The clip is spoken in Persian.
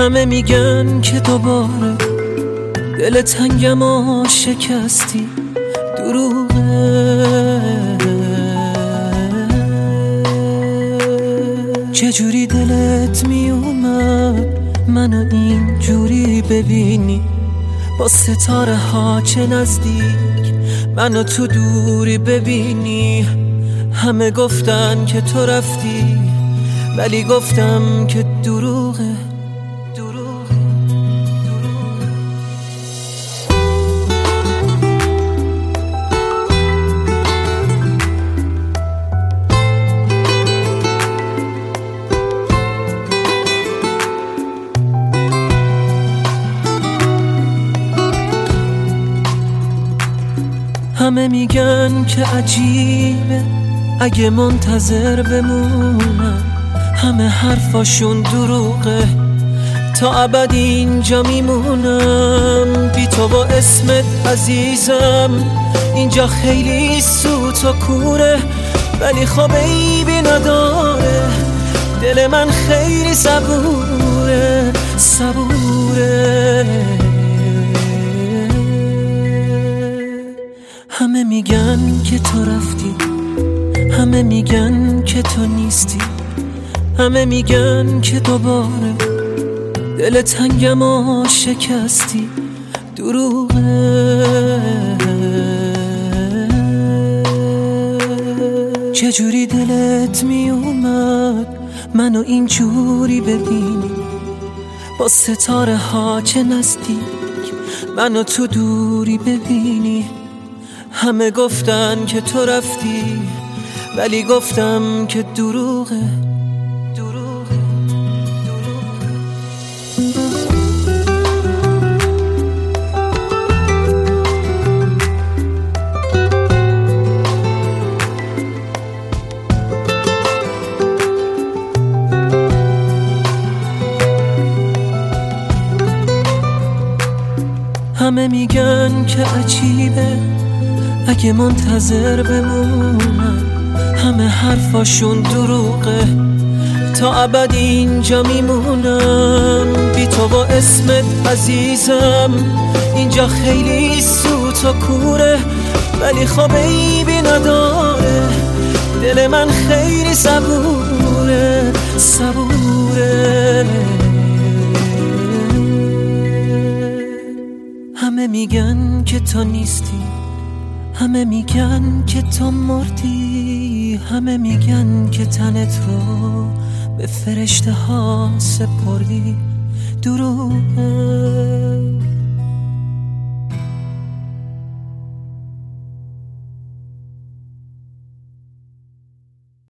همه میگن که دوباره دل تنگم شکستی، دروغه. چجوری دلت میومد منو اینجوری ببینی، با ستاره ها چه نزدیک منو تو دوری ببینی. همه گفتن که تو رفتی ولی گفتم که دروغه. همه میگن که عجیبه اگه منتظر بمونم، همه حرفاشون دروغه، تا ابد اینجا میمونم بی تو با اسمت عزیزم. اینجا خیلی سوت و کوره ولی خب عیبی نداره، دل من خیلی صبوره. همه میگن که تو رفتی، همه میگن که تو نیستی، همه میگن که دوباره دل تنگم شکستی، دروغه. چجوری دلت میومد منو اینجوری ببینی، با ستاره ها چه نزدیک منو تو دوری ببینی. همه گفتن که تو رفتی ولی گفتم که دروغه. همه میگن که عجیبه اگه منتظر بمونم، همه حرفاشون دروغه، تا ابد اینجا میمونم بی تو با اسمت عزیزم. اینجا خیلی سوت و کوره ولی خب عیبی نداره، دل من خیلی صبوره. همه میگن که تو نیستی، همه میگن که تو مردی، همه میگن که تنت رو به فرشته ها سپردی، دروغه.